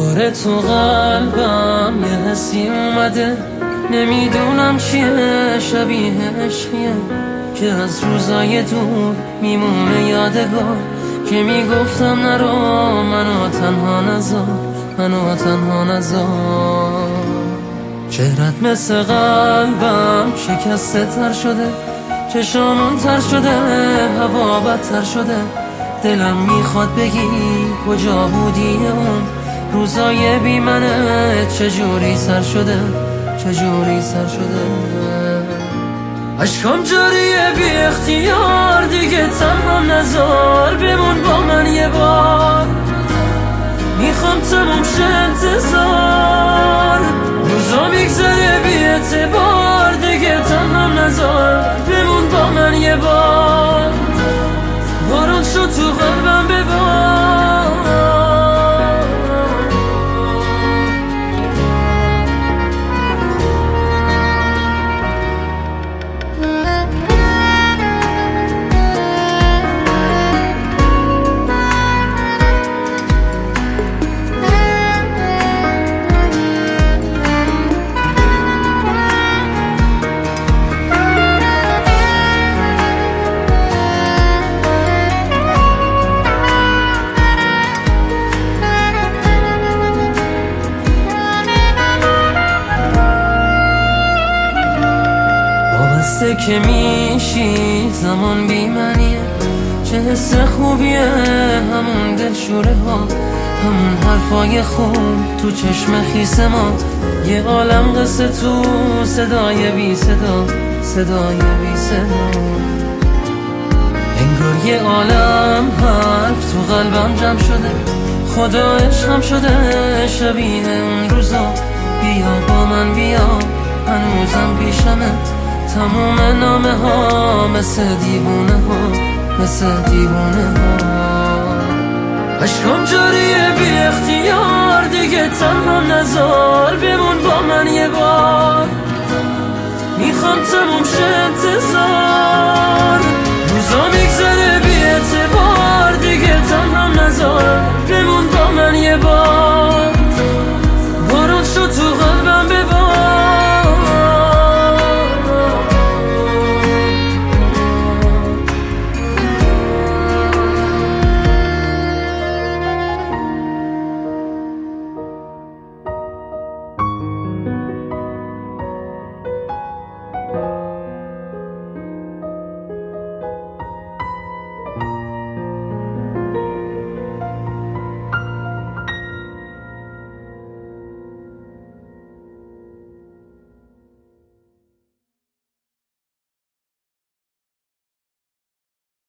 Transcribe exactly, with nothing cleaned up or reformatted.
دوباره تو قلبم یه حسی اومده، نمیدونم چیه، شبیه عشقیه که از روزای دور میمونه یادگار، که میگفتم نرو منو تنها نذار، منو تنها نذار. چهرت مثل قلبم شکسته تر شده، چشامون تر شده، هوا بدتر شده، دلم میخواد بگی کجا بودی اون روزای بی منه، چجوری سر شده، چجوری سر شده. عشقم جاریه بی اختیار، دیگه تنها نذار، بمون با من یه بار، میخوام تموم شه انتظار، روزا میگذره بی اعتبار، دیگه تنها نذار، بمون با من یه بار، بارون شد تو قلبم ببار. وابسته که میشی زمان بی منیه، چه حس خوبیه همون دلشوره ها، همون حرفای خوب تو چشم خیس ما، یه عالم قصه تو صدای بی صدا، صدای بی صدا. انگار یه عالم حرف تو قلبم جمع شده، خدا عشقم شده شبیه اون روزا، بیا با من بیا هنوزم پیشمه، تموم نامه ها مثل دیوونه ها، مثل دیوونه ها. عشقم جاریه بی اختیار، دیگه تنها نذار، بمون با من یه بار، میخوام تموم شه انتظار، روزا میگذره بی اعتبار، دیگه تنها نذار، بمون با من یه بار.